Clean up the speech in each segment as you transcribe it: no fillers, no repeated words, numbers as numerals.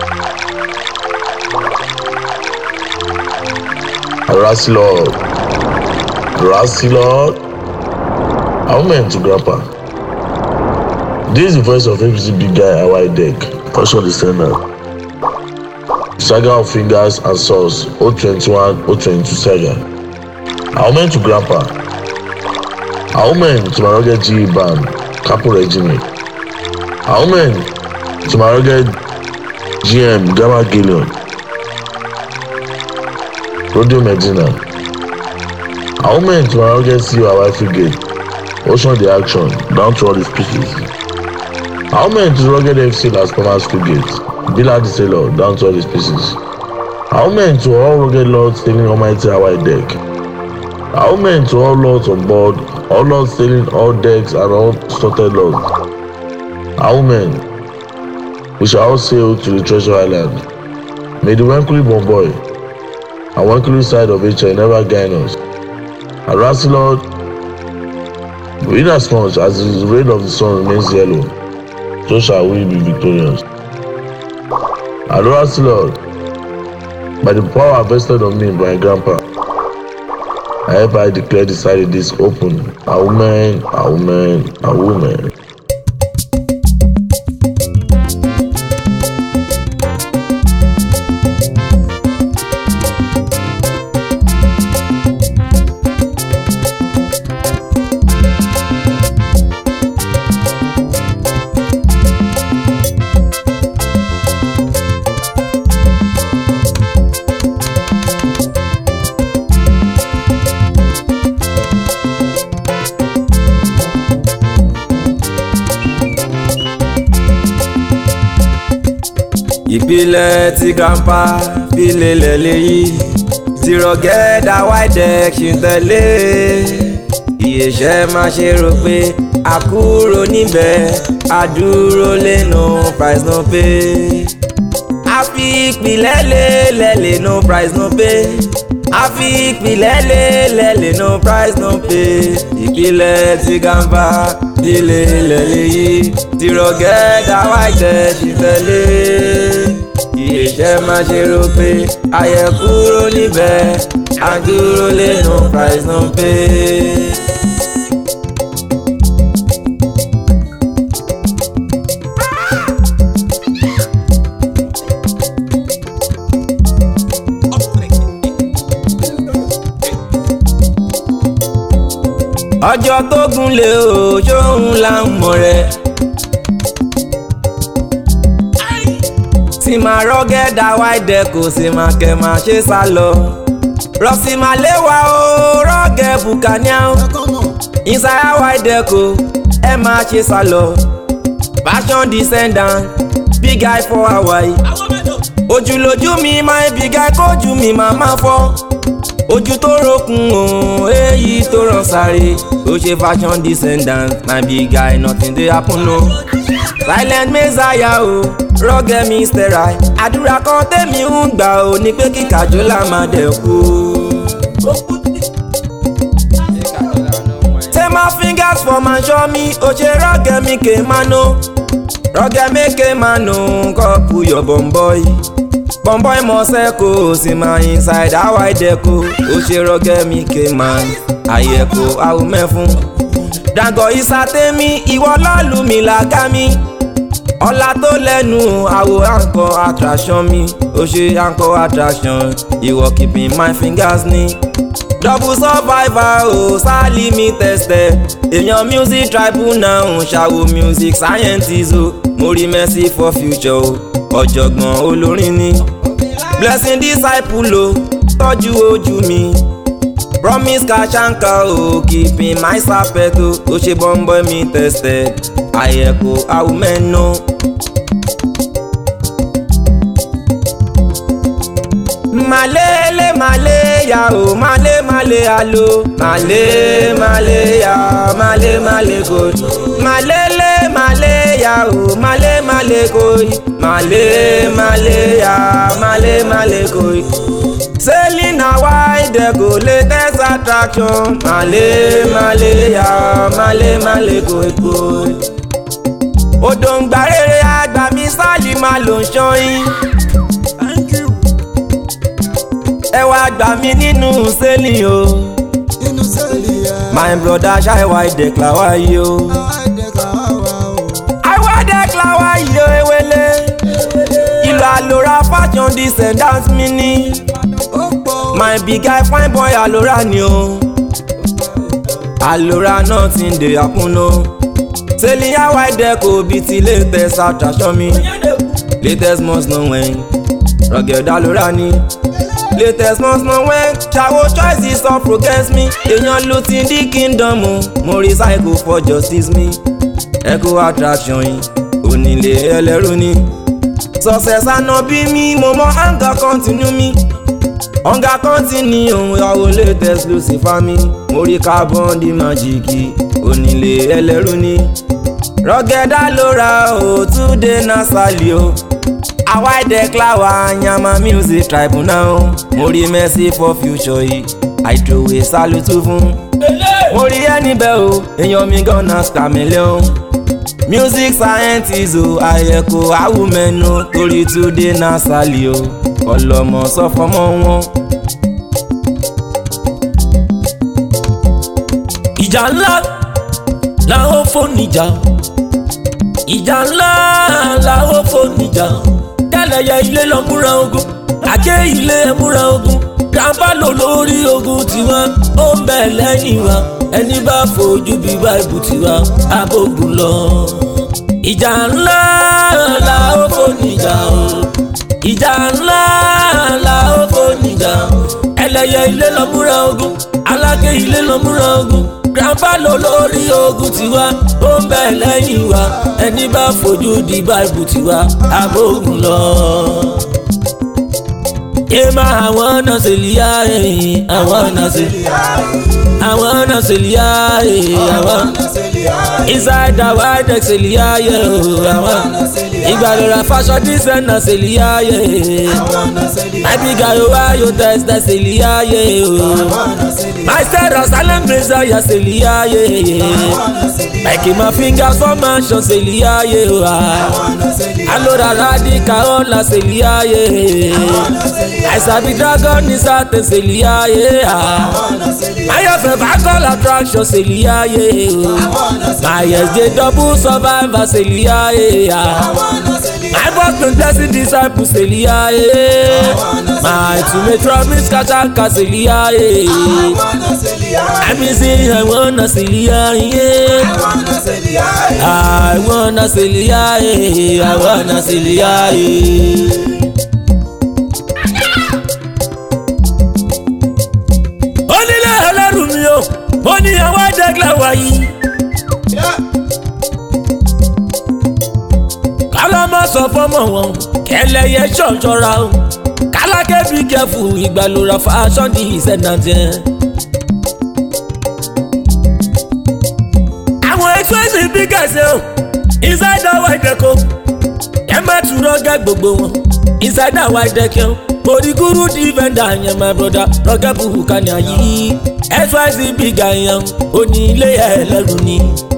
Rasilord. Amen to Grandpa. This is the voice of APC big guy White Deck, Passion the sender. Saga of Fingers and Sauce, 021, 022 Saga. Amen to Grandpa. Amen to my rugged G band, Capo Regime. Amen to my rugged GM, Gamma Gillion, Rodeo Medina. Amen to my rugged CEO, Hawaii Frigate, Ocean the Action, down to all the species. Amen to the rugged FC Las Palmas Frigate, Billa the Sailor, down to all the species. Amen to all rugged lords sailing Almighty Hawaii Deck. Amen to all lords on board, all lords sailing all decks and all slotted lords. Amen. We shall all sail to the treasure island. May the Wenkuli Bomboy and Wenkuli side of HI never gain us. And Rasilord, in as much as the rain of the sun remains yellow, so shall we be victorious. And Rasilord, by the power vested on me by my grandpa, I hereby declare this side of this open. Amen, amen, amen. Ìpìlẹ̀ tí Grandpa fi lélẹ̀ léyìí tí rugged White Deck ṣì ń tẹ̀lé. Ìyẹ̀ṣẹ́ má ṣe rò pé a kúrò níbẹ̀, a dúró lẹ́nu price no pay. A fi ìpìlẹ̀ lélẹ̀ no price no pay. A fi ìpìlẹ̀ lélẹ̀ no price no pay. Ìpìlẹ̀ tí Grandpa fi lélẹ̀ léyìí tí rugged White Deck ṣì ń tẹ̀lé. Ìyẹ̀ṣẹ́ má ṣe rò pé ayẹ kúrò níbẹ̀, a dúró lẹ́nu price no pay. Ọjọ́ tó gúnlẹ̀ o ṣóhun là ń mọ̀ rẹ̀. Tí máa rugged White Deck kò sì máa kẹ́ máa ṣe sá lọ. Rọ̀sì máa léwa o rugged Buccaneer inside White Deck o ẹ máa ṣe sá lọ. Passion descendant big guy for Hawaii. Ojúlójú mi máa big guy kójú mi máa máa fọ́. Ojú tó rokun o èyí tó ràn sáré. Ó ṣe fashion descendant my big guy nothing dey happen o. Silent Messiah o rugged Mr. Right. Àdúrà kan tèmi ń gbà ò ní pé kí Kàjọ́lá máa dẹ̀kú. Take my fingers for my show me, ó ṣe rugged mi ké mano. Rugged mi ké mano, kọ́pù yọ bomboy. Bomboy mọ̀ sẹ́kọ̀ sí máa inside White Deck o. Ó ṣe rugged mi ké man, àyẹ̀kọ́ àwọn mẹ́fún. Dàgọ̀ ìsàtẹ́mi, ìwọ lọ́lù mi làgá mi. Ọlá tó lẹ́nu àwò anchor attraction mi. Ó ṣe anchor attraction, ìwọ keeping my fingers ní. Double survivor o sálí mi tẹ̀sẹ̀. Èèyàn music tribunal ń ṣàwò music scientist o. Mo rí mercy for future o, ọ̀jọ̀gbọ́n olórin ni. Blessing disciple o, tọ́jú ojú mi. Promise Kashanka o, keeping my sapet o. Ó ṣe bomboy mi tẹ̀sẹ̀, àyẹ̀kọ́ àwùmẹ́nu. Malele maleya o, male alo. Male ya, male good. Malele maleya o, male good. Male ya, male good. Sailing White Deck o, latest attraction. Male ya, male good. Odò ń gba rere àgbà mi sáàlì máa lò ń ṣọyìn. ẹ wá gbà mí nínú sẹ́lì o. My brother ṣáì wá ìdẹ̀kla wá yìí o. àwa dẹ̀kla wá yìí o ewele. ìlú àlòrà fashion descendants mi ní. My big guy fine boy àlòrà ni o. àlòrà náà ti ń dè àkúnná. sẹ́lì àwa ìdẹ̀kọ̀ bíi ti latest attraction mi. latest must know when. rugged àlòrà ni. latest must know when. ṣàwọ̀ choices of against me. èèyàn ló ti di kingdom o. mo recycle for justice mi. echo attraction yìí onílé ẹlẹ́rú ni. success àná bí mi mo mọ hunger continue mi. hunger continue òun ìyàwó latest lucifer mi. mo rí carbon di magic onílé ẹlẹ́rú ni. rugged àlòrà o today na sali o. àwa ìdẹ́kla wa yàmà music tribunal. mo rí mercy for future yìí àìdòwe sálùtù fún. mo rí ẹni bẹ́ẹ̀ o èèyàn mi gánà chameleon. music scientist o àyẹ̀kọ́ àwùmẹ́nu torí today na sali o. ọlọ́mọ sọ fọmọ wọn. ìjà ńlá làwọn fóònìjà. ìjà ńlá làwọn fóònìjà. kẹlẹyẹ ilé lọ múra ogun àké ilé múra ogun. grandpa lò lórí ogun tiwa ó ń bẹ lẹ́yìn wa. ẹni bá fojú bí báìbù tiwa abógun lọ. ìjà ńlá làwọn fóònìjà o. ìjà ńlá làwọn fóònìjà. ẹlẹ́yẹ ilé lọ múra ogun aláké ilé lọ múra ogun. grandpa lò lórí ogun tiwa ó ń bẹ lẹ́yìn wa. ẹni bá fojú di báìbù tiwa abógun lọ. Ema àwọn náà ṣe lìyà àwọn náà ṣe àwọn náà ṣe lìyà àwọn inside our white ṣe lìyà àwọn ìgbàlóra fashion designer ṣe lìyà my big guy wá yóò test ṣe lìyà my style salem messiah ṣe lìyà like my fingers for mansion ṣe lìyà alora radical ọ̀la ṣe lìyà. I sabi dragon ni sate selia I have a backup attraction selia my SJ double survivor selia my boss blessing disciple selia my ultimate promise kachaka selia I miss it I wanna selia I wanna selia I wanna selia mo ní àwọn ẹ̀dẹ́gbẹ̀ wáyé. kálá má sọ fọ́mọ wọn kẹlẹ́yẹ ṣọ̀ṣọ́ra o kálákẹ́ bí kẹfù ìgbàlóra fashion designer jẹ́. àwọn expensive bí kẹsẹ̀ o inside our ìdẹ́kọ̀ ẹ má túrọ̀ gẹ́ gbogbo wọn inside our ìdẹ́kẹ̀ o orí gúrú defender yẹn my brother rọ́gẹ́ bùkà ní ayé. SYZ big yan onílé ẹlẹ́rù ni.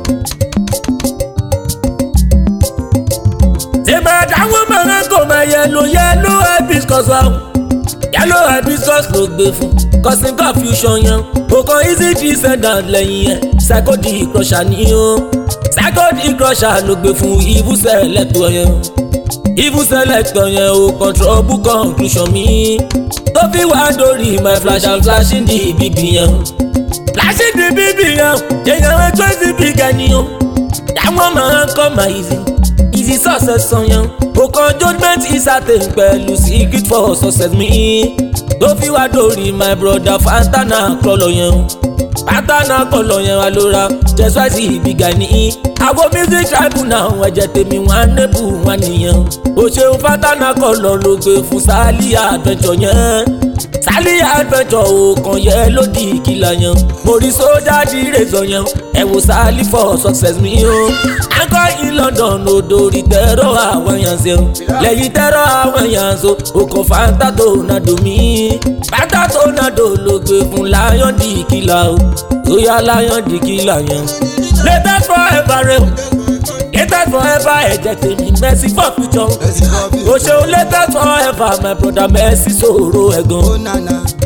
tèmọ̀ àtàwọn mọ̀ràn kò máa yellow hibiscus wa. yellow hibiscus ló gbé fún causing confusion yan. òkan easy descendant lẹ́yìn ẹ̀ psychodic crusher ni o. psychodic crusher ló gbé fún evil selector yẹn. evil selector yẹn o control book conclusion mi. tó fi wá dórí my flash and flashing the bb yẹn. flashing the bb yẹn yẹn wọ́n 20 big ẹni o. dáwọn máa ń kọ́ máa easy success sàn yẹn. òkan judgement is certain pẹ̀lú secret for success mi. tó fi wá dórí my brother fantana kọlọ yẹn. fantana kọlọ yẹn wà lóra SYZ big ẹni. àwọn music tribunal ẹ̀jẹ̀ tèmi wọn á nébù wọn nìyẹn. ó ṣeun fantana kọlọ ló gbé fún sálí adventure yẹn. sálí adventure òkan yẹ lódì ìkìlà yẹn. mo rí sójà dírèzọ yẹn. ẹ wò sálí for success mi o. akọ in London odori tẹrọ àwọn yàn ṣe o. lẹ́yìn tẹrọ àwọn yàn so òkan fanta tornado mi. fanta tornado ló gbé fún lion di ìkìlà o. ó yá lion di ìkìlà yẹn. latest forever o. latest forever ẹ̀jẹ̀ tèmi mercy for future. o ṣeun latest forever my brother mercy sòrò ẹ̀gàn.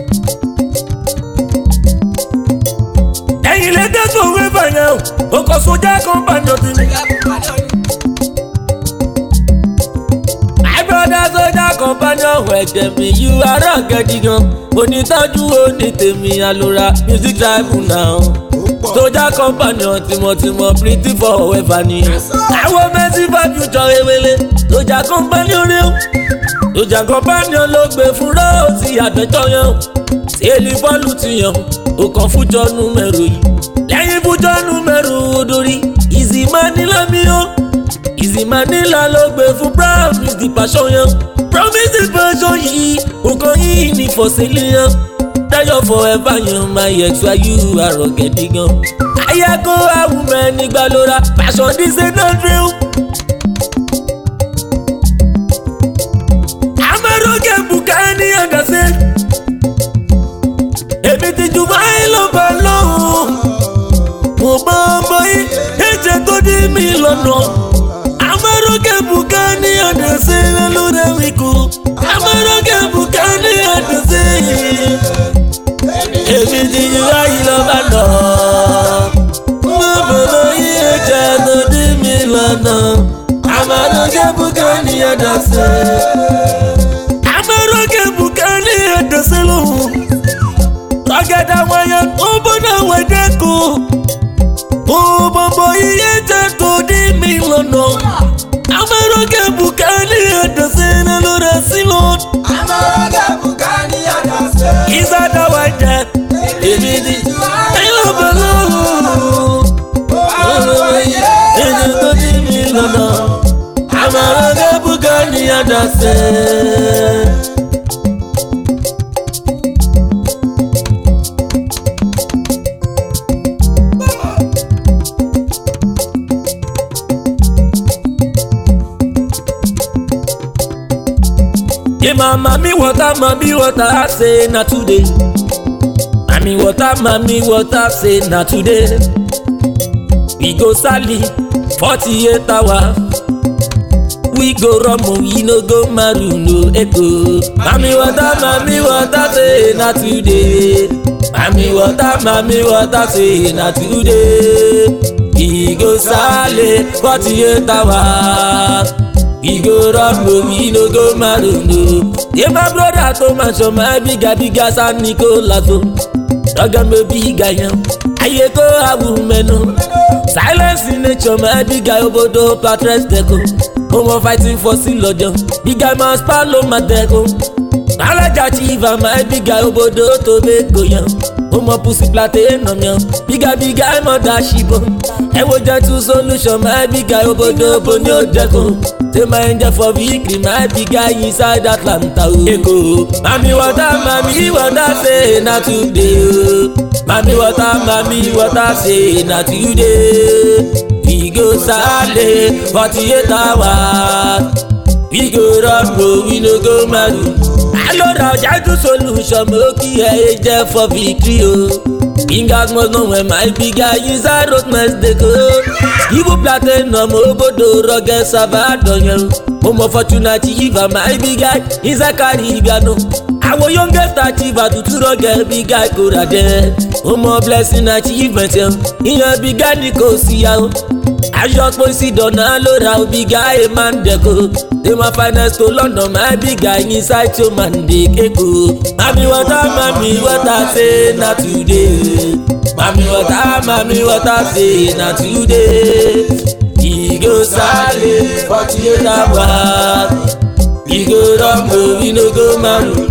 ẹ̀yin latest forever yẹn o kò sójà companion ti mi. my brother sójà companion ẹ̀jẹ̀ mi you are gidi gan. onítọ́jú onítèmi alora music tribunal. Soja companion tìmọ̀tìmọ̀ pretty forever ni. àwọn mercy for future ewele. Soja companion rẹ̀ o. Soja companion ló gbé fúnra ó ti àgbẹ̀tọ̀ yẹn o. Sẹ́ẹ̀lì bọ́ọ̀lù ti yàn ó kàn fújọ́ númẹ̀rù yìí. lẹ́yìn fújọ́ númẹ̀rù odori Easy Manila mi o. Easy Manila ló gbé fún promise the passion yẹn. Promise the passion yìí ó kàn yìí ní fọ̀sílì yẹn. Tayo forever yan my ex why you are gidi gan. Ayako awume nígbà lóra passion this is not real. Amaroke bukani agase. Ebi ti ju báyìí ló bá lọ́hùn. Mo bá bọ́yì ẹ̀jẹ̀ tó dí mi lọ́nà. Amaroke bukani agase lóra mi kú. Amaroke bukani agase. Èmi ti ju báyìí lọ bá lọ. Mo bọ̀dọ̀ yí ẹ̀jẹ̀ tó dí mi lọ́nà. Amaroke bukani agase. Amaroke bukani agase lóhùn. Ọ̀gẹ̀dẹ̀ wọ̀nyẹ ó bọ́dọ̀ wẹ̀dẹ̀ kù. Mo bọ̀bọ̀ yí ẹ̀jẹ̀ tó dí mi lọ́nà. Amaroke bukani agase lóra sí lọ. Amaroke bukani agase. Ìsàdá wẹ̀dẹ̀. Èmi ti ẹ̀yọ́ bẹ̀rẹ̀ ẹ̀jẹ̀ tó dí mi lọ́nà. Amaroke bukani agase. Mami water, I say na today. Mami water, say na today. We go sally 48 hours. We go Romo, we no go Maruno, Eko. Mami water, say na today. Mami water, say na today. We go sally 48 hours. We go Romo, we no go Maruno. Yeah, my brother Thomas, my bigger San Nicolas. Rogan baby guy, I go a woman. Silence in nature, my big guy obodo patres deco. Homo fighting for Silodio. Big guy man spalo my deco. Malaja chiva, my big guy obodo to beko yam. Homo pussy plate no yam. Big guy mother shibo. I will get to solution, my big guy obodo bonyo deco. Say my angel for victory, my big guy inside Atlanta. Eko, mami water, say na today. Mami water, say na today. We go Sale 48 hours. We go Rock, we no go Maru. I know that Jaju solution, Moki angel for victory. Fingers must know when my big guy inside road mess they go. Ibu platinum obodo rugged Savadon. Homo fortunate even my big guy inside Caribbean. Our youngest achiever to rugged big guy coulda dead. Homo blessing achievement in a big guy Nicosia. I just want to see Donald big guy man deco. They my finest to London, my big guy inside your man dey echo. Mami water, say na today. Mami water, say na today. He go Sale 48 hours. He go Rumble, we no go Maru.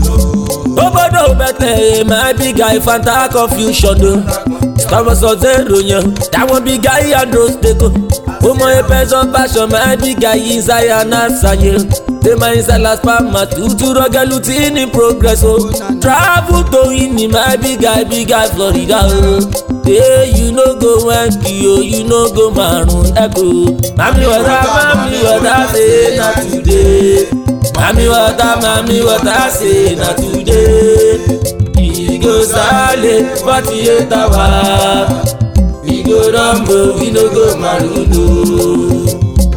Obodo better, my big guy Fanta confusion though. Thomas Ozero, that one big guy and Rose Deco. Homo a person passion, my big guy is Ayana Sanye. They my inside last palma to Rogalutin in progress. Travel to in my big guy Florida. Hey, you no go Wankio, you no go Maroon Echo. Mami water, say not today. Mami water, say not today. We go Sale 48 hours. We go Rumble, we no go Maruno.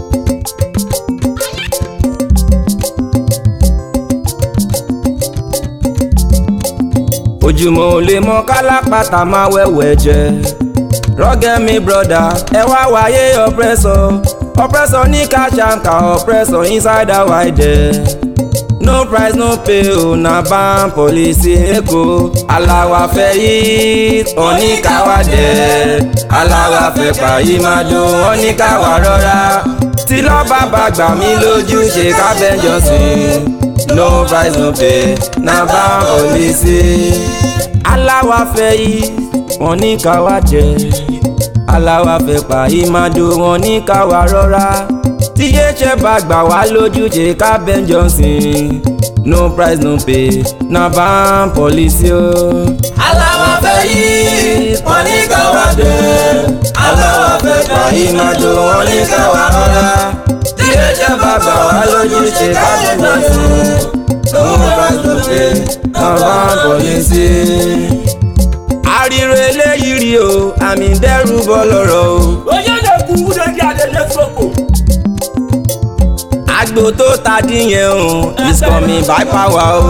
ojúmọ́ ò lè mọ kálápàtà máa wẹ̀wẹ̀ jẹ. Rugged mi broda ẹ wá wáyé oppressor ní kàṣàǹkà oppressor inside wide. No price no pay o na ban policy Èkó. Aláwa fẹ́ yí oníkàwá dẹ̀. Aláwa fẹ́ pàyí máa dùn oníkàwá rọra. Tí lọ́ba bá gbà mí lójú ṣe kábẹ́jọ́ sí. No price no pay na ban policy. Aláwa fẹ́ yí oníkàwá dẹ̀. Aláwa fẹ́ pàyí máa dùn oníkàwá rọra. Tí yéṣẹ́ bá gbà wá lójú ṣe kábẹ́jọ́ sí. No price no pay na ban policy o. Aláwa fẹ́ yí wọ́n ní káwá dé. Aláwa fẹ́ pàyí máa dùn wọ́n ní káwá rọra. Tí yéṣẹ́ bá gbà wá lójú ṣe kábẹ́jọ́ sí. No price no pay na ban policy. Àríro eléyìí rí o àmì dẹ́rù bọ́ lọ́rọ̀ o. Oyè lè kú lórí adélé sọ́kò. Àgbò tó ta díyẹn o is coming by power o.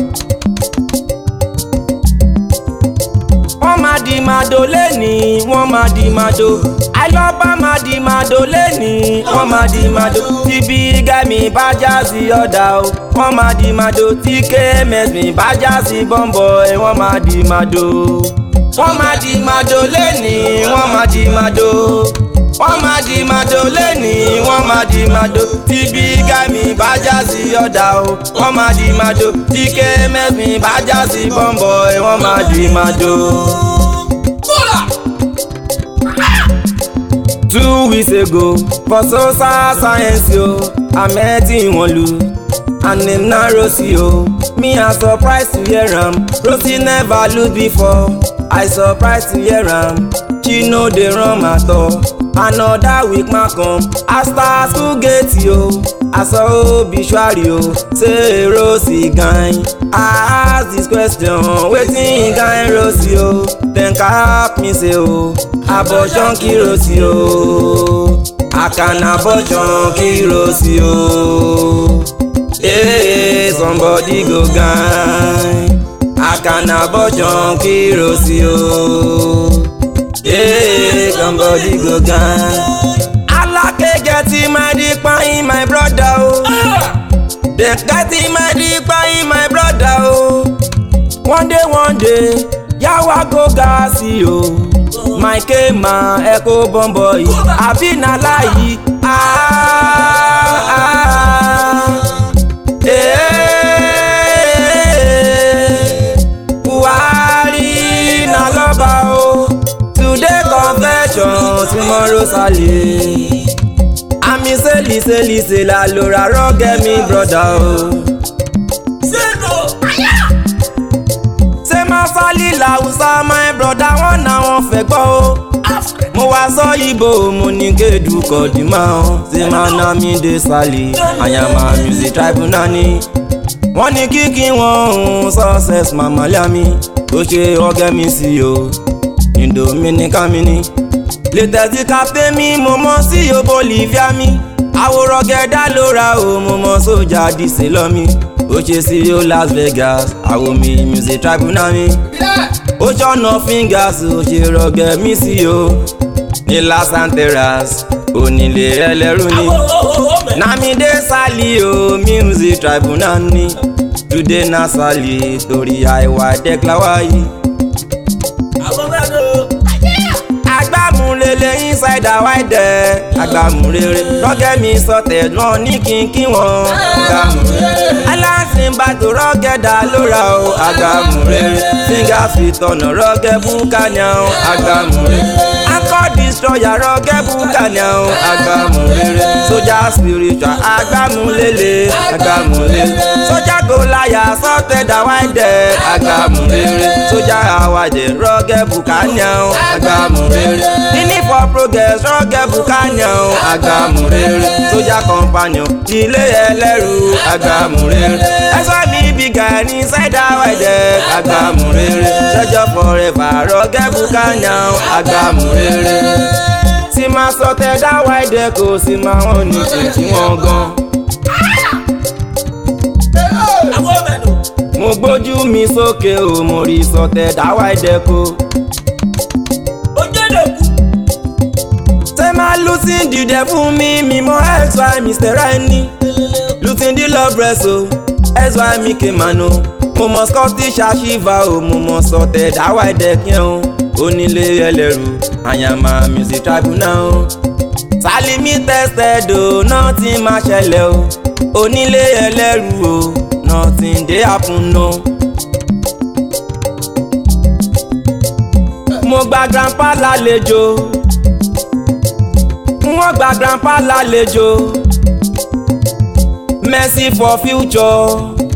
Wọ́n máa di màdó lẹ́ni, wọ́n máa di màdó. Àìlọ́ba máa di màdó lẹ́ni, wọ́n máa di màdó. Tí Big Gami bá já sí ọ̀dà o, wọ́n máa di màdó. Tí KMS mi bá já sí Bomboy, wọ́n máa di màdó. Wọ́n máa di màdó lẹ́ni, wọ́n máa di màdó. Wọ́n máa di màdó lẹ́ni, wọ́n máa di màdó. Tí Big Gami bá já sí ọ̀dà o, wọ́n máa di màdó. Tí KMS mi bá já sí Bomboy, wọ́n máa di màdó. 2 weeks ago for social science yo, I met Inwolu and him na Rosie o. Me I surprised to hear am, Rosie never lose before. I surprised to hear am, she no dey run at all. Another week ma come, I start school gate yo. I saw obituary o, say Rosie guy. I ask this question, wetin guy Rosie o? Then cap me say o, abortion kill Rosie o. I can abortion kill Rosie o. Hey, somebody go guy. I can abortion kill Rosie o. Hey, somebody go guy. Alake get him my dick in my brother oh. They get him my dick in my brother oh. One day, yawa go gasi oh. My kema Echo Bomboy, abi na lie Buhari na loba oh. Today confession, tomorrow sale. Ami say la lora Rugged mi brother oh. Say ma sali la usa my brother wọn na wọn fẹ́ gbọ́ o. Mo wá sọ Igbo mo ní Kedu Kodima o. Say ma na mi dey sali, Ayama music tribunal ni. Wọ́n ní kíkí wọn success mama liami. Ó ṣe Rugged mi sí o. Indominica mi ni. Latest cafe mi mo mọ sí o Bolivia mi. Àwo Rugged dá lóra o mo mọ sójà díṣe lọ mi. Ó ṣe sí o Las Vegas, àwo mi music tribunal mi. Ó ṣọ̀nà fingers ó ṣe Rugged mi sí o. Ní Las Anteras, onílé ẹlẹ́rú ni. Namide Sali o music tribunal ni. Today na Sali torí àìwá dẹ́kláwá yìí. Agbámúrere inside wide agbámúrere Rugged mi sọtẹ̀ wọn ní kínkí wọn. Agbámúrere aláṣìnbá tó Rugged dá lóra o. Agbámúrere fingers fit ọ̀nà Rugged bukanya o. Agbámúrere anchor destroyer Rugged bukanya o. Agbámúrere soldier spiritual agbámúlele. Agbámúrere soldier Goliath sọtẹ̀ dá wide. Agbámúrere soldier awàjẹ Rugged bukanya o. Agbámúrere Nini for progress Rugged bukanya o. Agbámúrere soldier companion ilé ẹlẹ́rú. Agbámúrere ẹ̀sọ́ mi Big Gami inside wide. Agbámúrere treasure forever Rugged bukanya o. Agbámúrere tí máa sọtẹ̀ dá wide kò sí máa wọ́n ní títí wọ́n gan. Mo gbójú mi sókè o mo rí sọtẹ dáwà ìdẹ́kọ̀. ó jẹ́ lẹ́kù. ṣé máa lùsìn dìde fún mi mímọ́ xy Mr. Rainy lùsìn dí love rest o xy mi kè mànú mo mọ Scottish Ashiva o mo mọ sọtẹ dáwà ìdẹ́kẹ́ o onílé ẹlẹ́rù àyàmà music tribunal o Salimi tested o nothing máa ṣẹlẹ̀ o onílé ẹlẹ́rù o nothing dey happen o. mo gba grandpa lálejò wọ́n gba grandpa lálejò mercy for future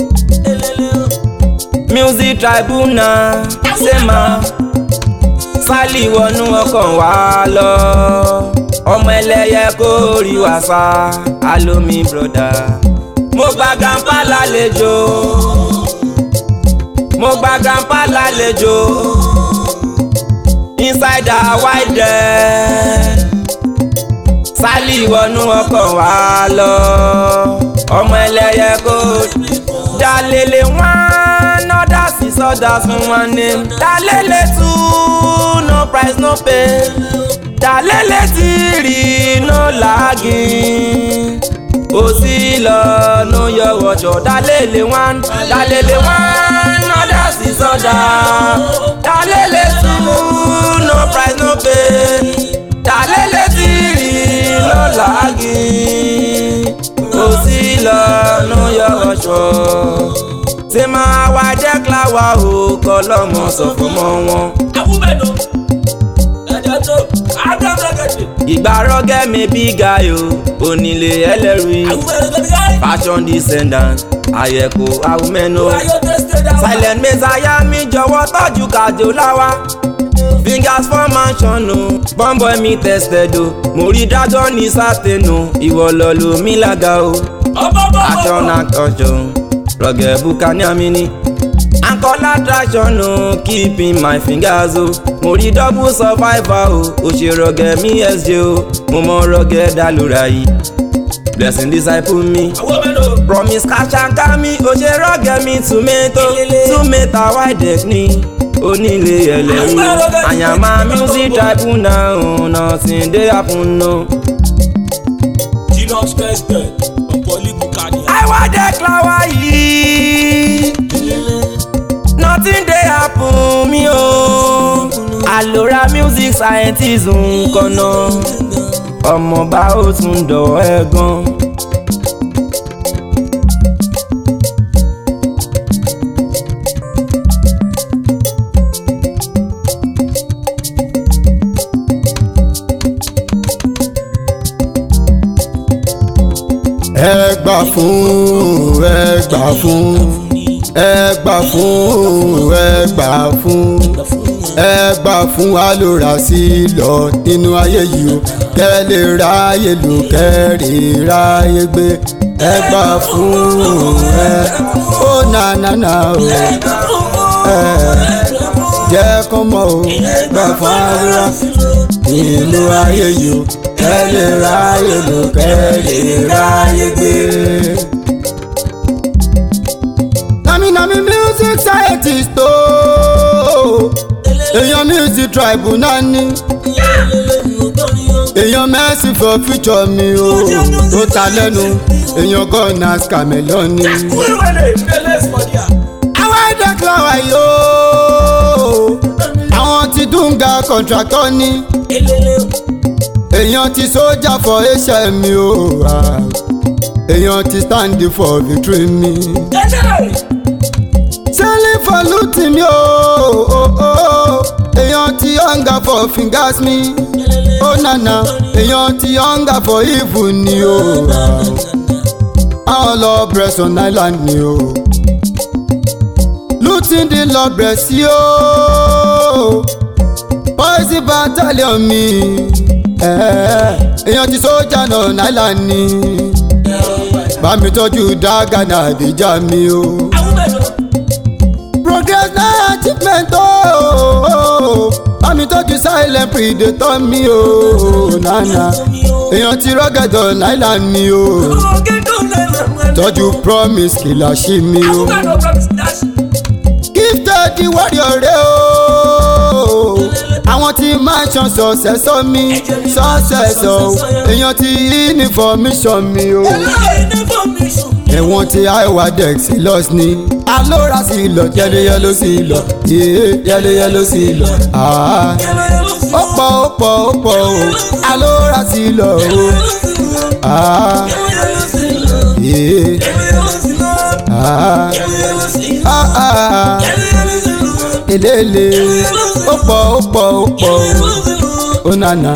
music tribunal sema Sally wọnú ọkàn wá lọ ọmọ ẹlẹ́yẹ kó rí wàsá alomi broda. mo gba grandpa lálejò mo gba grandpa lálejò inside our wide Sally wọnú ọkàn wá lọ ọmọ ẹlẹ́yẹ kó dalele one others is others one name dalele two no price no pay dalele three no lagging ó sì lọ no yọwọ jọ dalele one others is others dalele two no price no pay dalele three no lagging ó sì lọ no yọwọ jọ ṣe máa wá jẹ́ kíláwá o kọ́ lọ́mọ sọ fún mọ́ wọn. àbúbẹ̀nù ẹ̀jẹ̀ tó àgbàgbàgàdì. ìgbà rọ́gẹ́ mi bí gayo onílé ẹlẹ́rìí fashion descendant àyẹ̀kọ́ àwùmẹ́nu silent messiah mi jọ̀wọ́ tọ́jú kàjọ láwa fingers for mansion o bọ́m̀bọ̀ mi tested o mo rí dájọ́ ní sátẹ̀nù ìwọ lọ lo mi lága o action action rọ̀gẹ̀ bukani amini ankola traction o keeping my fingers o mo rí double survivor o ò ṣe rọ̀gẹ̀ mi sj o mo mọ rọ̀gẹ̀ dálóra yìí blessing disciple mi promise kàṣàǹkà mi ò ṣe rọ̀gẹ̀ mi tomato wide ni onílé ẹlẹ́rú àyàmá music tribunal o nothing dey happen no. Ginox tested ọ̀pọ̀lì bukani. àìwádẹ́ kíláwá yìí nothing dey happen mi o àlòrà music scientist nǹkan náà ọmọọba ó tún dọ̀wọ́ ẹ̀ gan. ẹ gbà fún ẹ gbà fún ẹ gbà fún ẹ gbà fún ẹ gbà fún alóra sí lọ nínú ayé yìí o kẹ́ lè ráyè lò kẹ́ lè ráyè gbé ẹ gbà fún ẹ ó nànánà o ẹ jẹ́ kó mọ̀ o gbà fún alóra nínú ayé yìí o kẹ́ lè ráyè lò kẹ́ lè ráyè gbé. Nami music scientist o èèyàn music tribunal ni èèyàn mercy for future mi o tó ta lẹ́nu èèyàn gunners camelon ni. àwọn ẹ̀dẹ̀ kíláwá yìí o àwọn ti Dunga contractor ni èèyàn ti sójà for hm mi o èèyàn ti stand for victory mi. selling for looting mi o èèyàn ti hunger for fingers mi ó nana èèyàn ti hunger for evil ni o àwọn lọ breast on island ni o looting the lord breast yo poison battalion mi èèyàn ti sójà náà island ni bá mi tọ́jú dágànà àdéjà mi o. progress na achievement o bá mi tọ́jú silent predator mi o nana èèyàn ti rọ́gẹ̀dọ̀ island mi o tọ́jú promise kìláṣí mi o di warrior rẹ o àwọn tí mansion sọ̀sẹ̀sọ mi sọ̀sẹ̀sọ èèyàn ti information mi o ẹ̀wọ̀n tí iwadex loss ni alóra sí lọ yẹlẹyẹló sí lọ yẹlẹyẹló sí lọ ó pọ̀ o alóra sí lọ o elele ó pọ̀ o nana.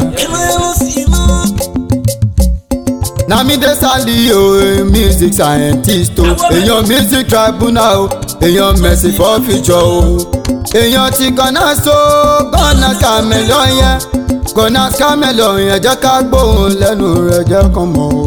Na mi dey sali o music scientist o èèyàn music tribunal o èèyàn mercy for future o èèyàn ti gana so gana camelon yẹn gana camelon yẹn jẹ́ ká gbóhùn lẹ́nu rẹ̀ jẹ́ kàn mọ́ o.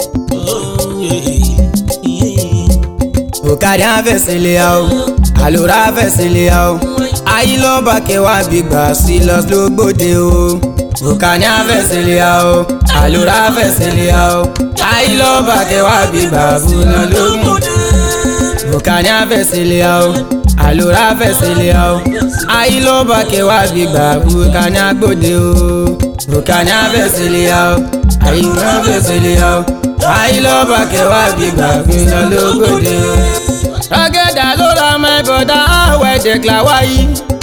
Òkàdé àfẹsẹ̀lẹ̀ o àlùrà àfẹsẹ̀lẹ̀ o ayílọ́ba kẹwàá gbígbà sí lọ́sọ̀gbọ̀dẹ o. Òkàdé àfẹsẹ̀lẹ̀ o àlùrà àfẹsẹ̀lẹ̀ o ayílọ́ba kẹwàá gbígbà fún lọ́sọ̀gbọ̀dẹ. Òkàdé àfẹsẹ̀lẹ̀ o àlùrà àfẹsẹ̀lẹ̀ o ayílọ́ba kẹwàá gbígbà fún Òkàdé àgbọ̀dẹ o. Òkàdé àfẹsẹ̀lẹ̀ o àlùrà àfẹsẹ̀lẹ̀ o ayílọ́ba kẹwàá gbígbà fún lọ́sọ̀gbọ̀dẹ o. Rọ́gẹ́dà ló ra my brother àwẹ̀ dẹ̀kla wáyé.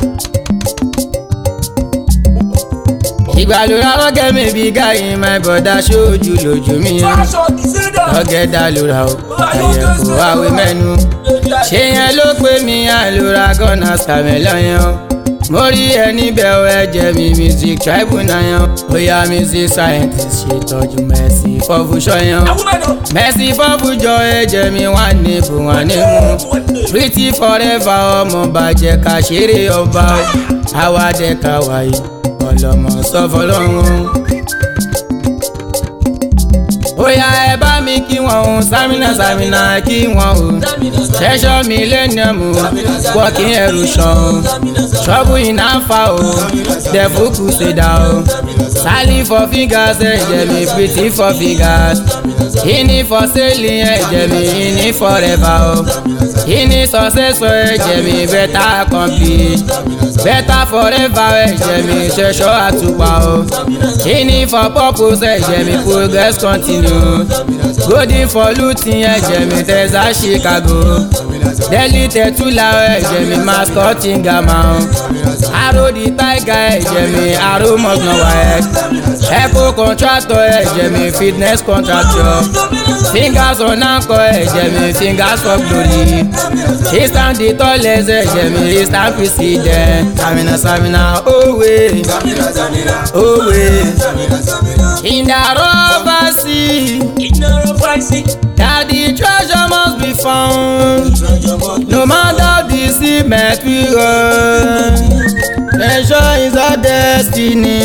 Ìgbàlóra rọ́gẹ́ mi bí gáyìn my brother ṣojú lójú mi. Rọ́gẹ́dà ló ra o, àyẹ̀kọ́ àwẹ̀ mẹ́nu. Ṣé yẹn ló pé mi àlùra gọ́nà sàmẹ́lọ́ yẹn o. Mo rí ẹni bẹ́ẹ̀ ọ ẹ̀jẹ̀ mi music tribunal yẹn. Bóyá music scientist ṣètọ́jú Mercy for future yẹn. Mercy for future ẹ̀jẹ̀ mi wà níbù wà nímú. Pretty forever ọmọ bàjẹ́ ká ṣeré ọba o. Àwa dẹ̀ ká wáyé ọlọ́mọ sọ fọlọ́run. Bóyá ẹ bá mi kí wọn o Samina kí wọn o. Treasure millennium o working ẹrù ṣan o. Trouble in Alpha o devil crusader o. Sally for fingers ẹ̀jẹ̀ mi pretty for fingers. Ìní for sailing ẹ̀jẹ̀ mi ìní forever o. Ìní successor ẹ̀jẹ̀ mi better complete. Better forever ẹ̀jẹ̀ mi ṣẹ̀ṣọ́ àtùpà o. Ìní for purpose ẹ̀jẹ̀ mi progress continue. Golden for looting ẹ̀jẹ̀ mi tẹ̀sà Chicago. Delhi tẹ̀túlà ẹ̀jẹ̀ mi mascoting gama o. Arrow the tiger ẹ̀jẹ̀ mi arrow mọ̀gbọ̀n wáyé. Echo contractor ẹ̀jẹ̀ mi fitness contractor. Fingers on anchor ẹ̀jẹ̀ mi fingers for glory. Eastern the tallest ẹ̀jẹ̀ mi Eastern president. Samina owe. In the rubber sea, that the treasure must be found. No matter the sea met we run. Treasure is our destiny.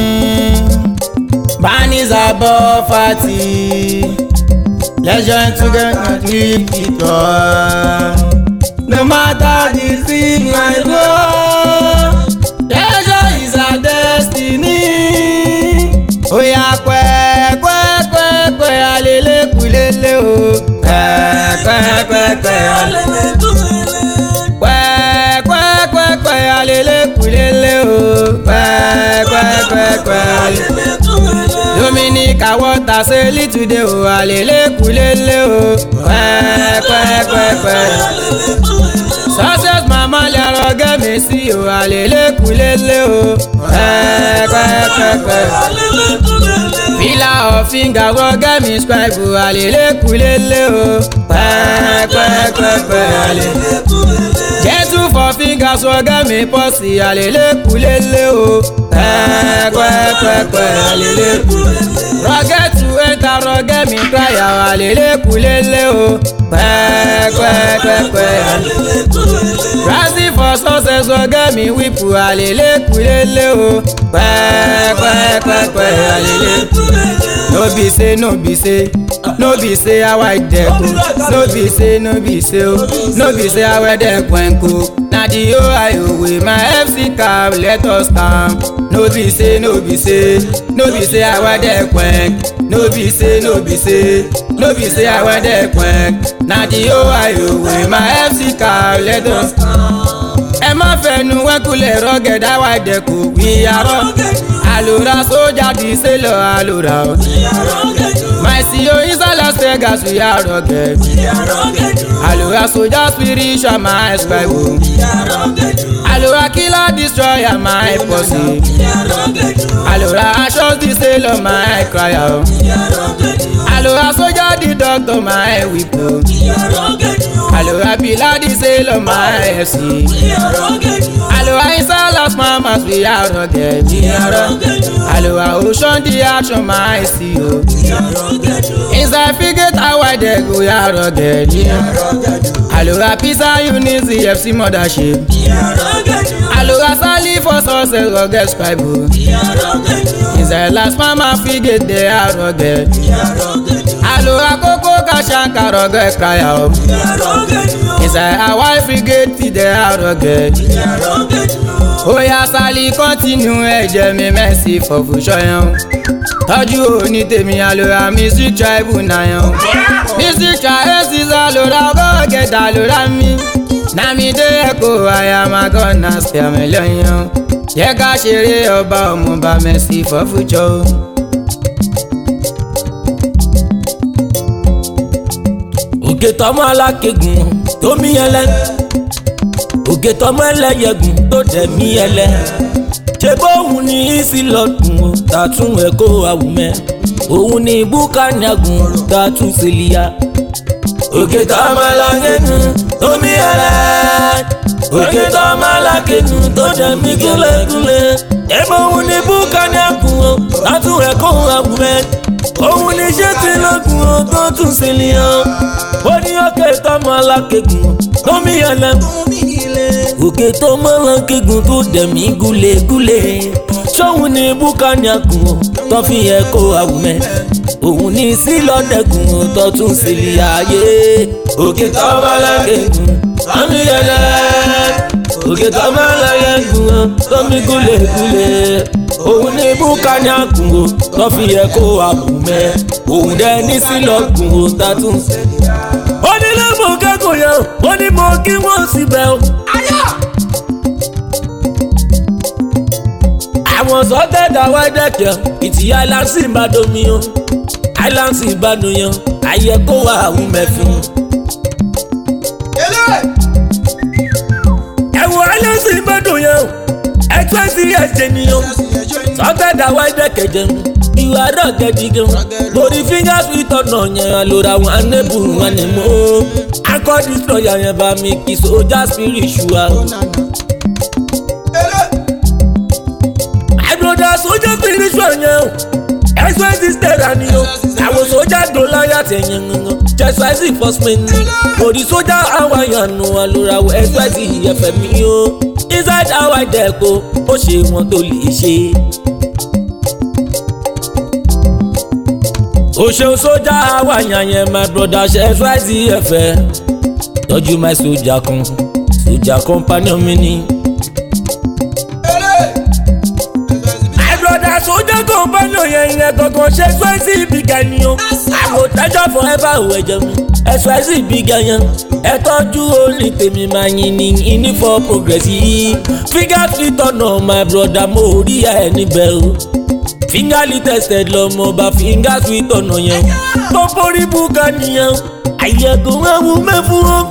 Man is above 40. Let's join together to keep it on. No matter the sea met we run. Treasure is our destiny. Oya kwẹ́kwẹ́kwẹ́kwẹ́ alele kulele o. Kwẹ́kwẹ́kwẹ́kwẹ́ alele kulele. Kwẹ́kwẹ́kwẹ́kwẹ́ alele kulele o. Kwẹ́kwẹ́kwẹ́kwẹ́ alele kulele. Dominica water say today o alele kulele o. Kwẹ́kwẹ́kwẹ́kwẹ́ alele kulele. Success mama lè rọ́gẹ́ mi sí o alele kulele o. Kwẹ́kwẹ́kwẹ́kwẹ́ alele kulele. Pillar of finger rọ́gẹ́ mi scribe o alele kulele o. Kwẹ́kwẹ́kwẹ́kwẹ́ alele kulele. Gentle for fingers rọ́gẹ́ mi pọ́sì alele kulele o. Kwẹ́kwẹ́kwẹ́kwẹ́ alele kulele. Rọ́gẹ́ to enter rọ́gẹ́ mi cry alele kulele o. Kwẹ́kwẹ́kwẹ́kwẹ́ alele kulele. Rising for success rọ́gẹ́ mi whip alele kulele o. Kwẹ́kwẹ́kwẹ́kwẹ́ alele kulele. No be say how I deco. No be say how I deco. Na the Ohio way my FC cab let us come. No be say how I deco. No be say how I deco. Na the Ohio way my FC cab let us come. fẹnu wẹ́kulẹ̀ rọ́gẹ̀dá wa dẹ̀kù wíyàrá. Àlùrà sójà di sélọ̀ àlùrà o. Maisio inside Las Vegas we are rugged. Àlùrà sójà spiritual my Bible. Àlùrà killer destroyer my posse. Àlùrà aṣọ di sélọ̀ my cry o. Àlùrà sójà di doctor my whip o. Àlùrà pillar di sélọ̀ my FC. Àlùrà inside Las Mamas we are rugged. Àlùrà ocean di action my CEO. Inside Figate how I dey go ya rugged. Àlùrà pizza unity FC mothership. Àlùrà sali for success rugged scribe. Inside Las Mama Figate they are rugged. Àlùrà koko kashanka rugged cry out. Inside Hawaii Figate they are rugged. Oya sali continue ẹ̀jẹ̀ mi mercy for future yan. Tọ́jú òní tèmi àlùrà music tribe náà. Music tribe ṣíṣe àlùrà ọgọ́gẹ̀dà àlùrà mi. Nàmídé ẹ̀kọ́ àyàmàgọ́nà ṣẹ̀mẹ̀lẹ́yìn. Yẹ ká ṣeré ọba ọmọọba mercy for future. Òkè tọmọ alákẹ́gùn tó mí ẹlẹ. Òkè tọmọ ẹlẹ́yẹgùn tó dẹ̀ mí ẹlẹ. Ṣé bóun ní ìsì lọ́dún o tàtún ẹ̀kọ́ àwùmẹ́. Òun ní búkánìàgùn tàtún sílíà. Òkè tọmọ alákẹ́gùn tó mí ẹlẹ. Òkè tọmọ alákẹ́gùn tó dẹ̀ mí gúlẹ̀gúlẹ̀. Ṣé bóun ní búkánìàgùn o tàtún ẹ̀kọ́ àwùmẹ́. Òun ní ṣé tí lọ́gùn o tó tún sílíà. Ó ní òkè tọmọ alákẹ́gùn tó mí ẹlẹ. Òkè tó mọ́rán kígun tó dẹ̀mí gúlégúlé. Ṣóhun ní búkánìàgùn tó fi ẹ̀kọ́ àwùmẹ́. Òun ní sílọ́dẹ̀gùn tó tún sílẹ̀ ayé. Òkè tó mọ́rán kígun tó mí ẹlẹ. Òkè tó mọ́rán kígun tó mí gúlégúlé. Òun ní búkánìàgùn tó fi ẹ̀kọ́ àwùmẹ́. Òun dẹ̀ ní sílọ́gùn tó tún sílẹ̀. Ó ní lẹ́mọ̀ kẹ́kọ̀ọ́ yẹn, ó ní mo kí wọ́n síbẹ̀ o. Àwọn sọ́tẹ̀dá wá dẹ̀kẹ̀ ìtì àìláǹsì ìbàdàn mi o. Àìláǹsì ìbàdàn yẹn ayẹ kó wà àwọn mẹ́fún. Ẹ̀wọ̀n àìláǹsì ìbàdàn yẹn ẹ̀tọ́ sí ẹ̀jẹ̀ nìyẹn. Sọ́tẹ̀dá wá dẹ̀kẹ̀ jẹun ìwà rọ̀gẹ̀dì gan. Lórí fingers with ọ̀nà yẹn àlòrà wọn anébù wọn ni mo. Akọ́ destroyer yẹn bá mi kí sójà spiritual. Àìbùrọ̀dà sójà spiritual yẹn o. Ẹ̀sọ́ ẹ̀sìtẹ̀ rà ni o. Àwọn sójà dòlá yàtẹ̀ yẹn gangan. Jẹ̀sọ́ ẹ̀sì fọ́smẹ̀ ni. Lórí sójà àwọn àyànnú àlòrà wọn ẹ̀sọ́ ẹ̀sì ìyẹ̀fẹ̀ mi o. Inside our deco ó ṣe wọn tó lè ṣe. O ṣeun sójà wà yànyẹn my brother ṣe ṣáìsì ẹ̀fẹ̀. Tọ́jú my sójà kan sójà companion mi ni. My brother sójà companion yẹn ìyẹn gangan ṣe ṣáìsì ìbígà ni o. Àwòtájọ́ forever ò ẹ̀jẹ̀ mi ẹ̀ ṣáìsì ìbígà yẹn. Ẹ tọ́jú orin tèmi máa yin ní ìní for progress yìí. Fingers fit ọ̀nà my brother mo rí ẹ̀ níbẹ̀ o. Fingerly tested lọmọ bá fingers with ọ̀nà yẹn. Pọ́pọ́rí búkà nìyẹn. Àyẹ̀kùn ẹ̀wù mẹ́fún o.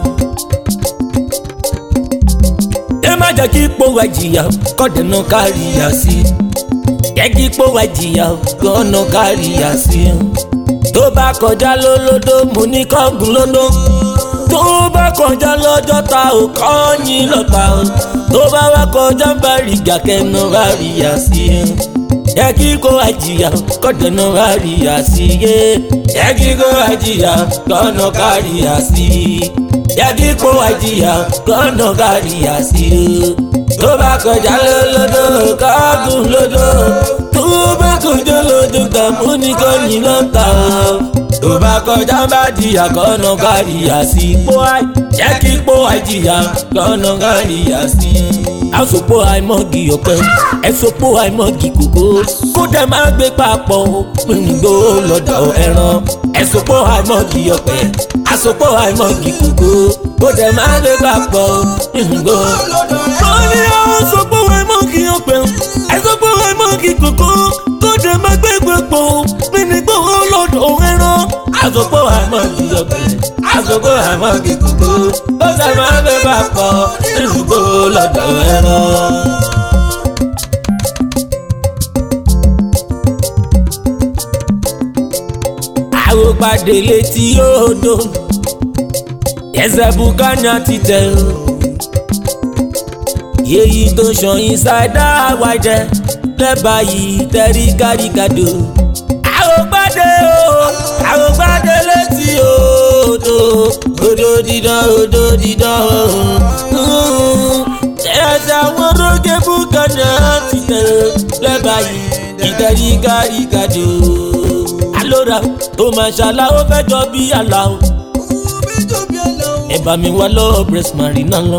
Ẹ má jẹ́ kí ipò wa jìyà kọ́dẹ̀nà káríyà sí. Jẹ́ kí ipò wa jìyà kọ́dẹ̀nà káríyà sí. Tó bá kọjá lólódó mo ní kọ́gùn lódó. Tó bá kọjá lọ́jọ́ ta ò kọ́yìn lọ́ta o. Tó bá wá kọjá bá rí gàkẹ́nà káríyà sí. Yẹ kí kó àjìyà kọ́dọ̀nà káríyà sí yé. Yẹ kí kó àjìyà kọ́nà káríyà sí. Yẹ kí kó àjìyà kọ́nà káríyà sí. Tó bá kọjá lódò kọ́gùn lódò. Tó bá kọjá lódò kàmú ní kọ́yìn lọ́ta o. Tó bá kọjá bá jìyà kọ́nà káríyà sí. Yẹ kí kó àjìyà kọ́nà káríyà sí. Àsopọ̀ àìmọ́gì ọ̀pẹ ẹ̀sopọ̀ àìmọ́gì kòkó kó dẹ̀ máa gbé papọ̀ gbìngbò lọ́dọ̀ ẹran. Ẹ̀sopọ̀ àìmọ́gì ọ̀pẹ àsopọ̀ àìmọ́gì kòkó kó dẹ̀ máa gbé papọ̀ gbìngbò lọ́dọ̀ ẹran. bóyá ó sọ pé wọ́n mọ̀ kí o pẹ̀ ẹ sọ pé wọ́n mọ̀ kí kòkó kó dé má gbégbé pọ̀ mí ní gbòòrò lọ́dọ̀ ẹran. àsopọ̀ wọ́n mọ̀ kí o pẹ̀ àsopọ̀ wọ́n mọ̀ kí kòkó ó sọ máa gbé bá pọ̀ nínú gbòòrò lọ́dọ̀ ẹran. àròpàdé létí odò ẹsẹ̀ bukana ti tẹ̀ o yéyí tó ṣàn ìsáidá wájẹ lẹ́bàá yìí tẹ̀rí káríkàdó. àròpàdé o àròpàdé létí odò odò dídán ẹsẹ̀ àwọn orógé bukana ti tẹ̀ lẹ́bàá yìí tẹ̀rí káríkàdó. Alora ó máa ṣàlà ó fẹ́ jọ bí àlà o. ẹ bá mi wá lọ breast marina lọ.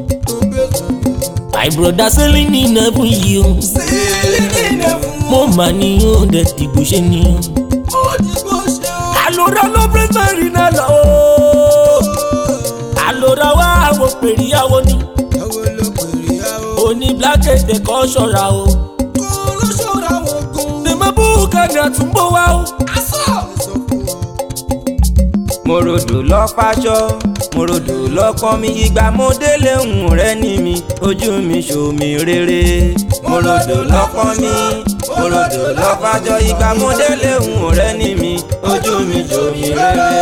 my brother sailing ní never yìí o. mo mà ní o dẹ̀ dìgbò ṣe ni o. Alora lọ breast marina lọ o. Alora wá àwọn pèrìyàwó ni. oní blákẹ́tẹ̀ kọ́ ṣọ́ra o. tèmọ́ búkàní àtúnbọ̀ wá o. Morodo lọ́pàṣọ morodo lọ́pọ́n mi ìgbà mo délé ń rẹ́ ní mi ojú mi ṣòmí rere. Morodo lọ́pọ́n mi morodo lọ́pàṣọ ìgbà mo délé ń rẹ́ ní mi ojú mi ṣòmí rere.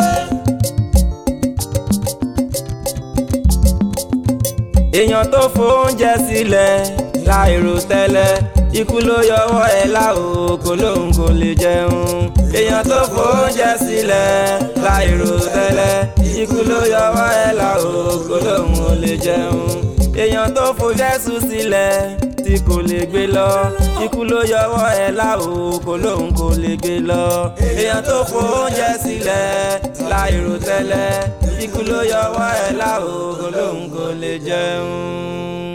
èèyàn tó fóúnjẹ sílẹ̀ láìrò tẹ́lẹ̀ ikú ló yọwọ́ ẹ̀ láò kó lóun kò lè jẹun. èèyàn tó fóúnjẹ sílẹ̀ láìrò tẹ́lẹ̀ ikú ló yọwọ́ ẹ̀ láò kó lóun kò lè jẹun. èèyàn tó fojẹ́sù sílẹ̀ tí kò lè gbé lọ ikú ló yọwọ́ ẹ̀ láò kó lóun kò lè gbé lọ. èèyàn tó fóúnjẹ sílẹ̀ láìrò tẹ́lẹ̀ ikú ló yọwọ́ ẹ̀ láò kó lóun kò lè jẹun.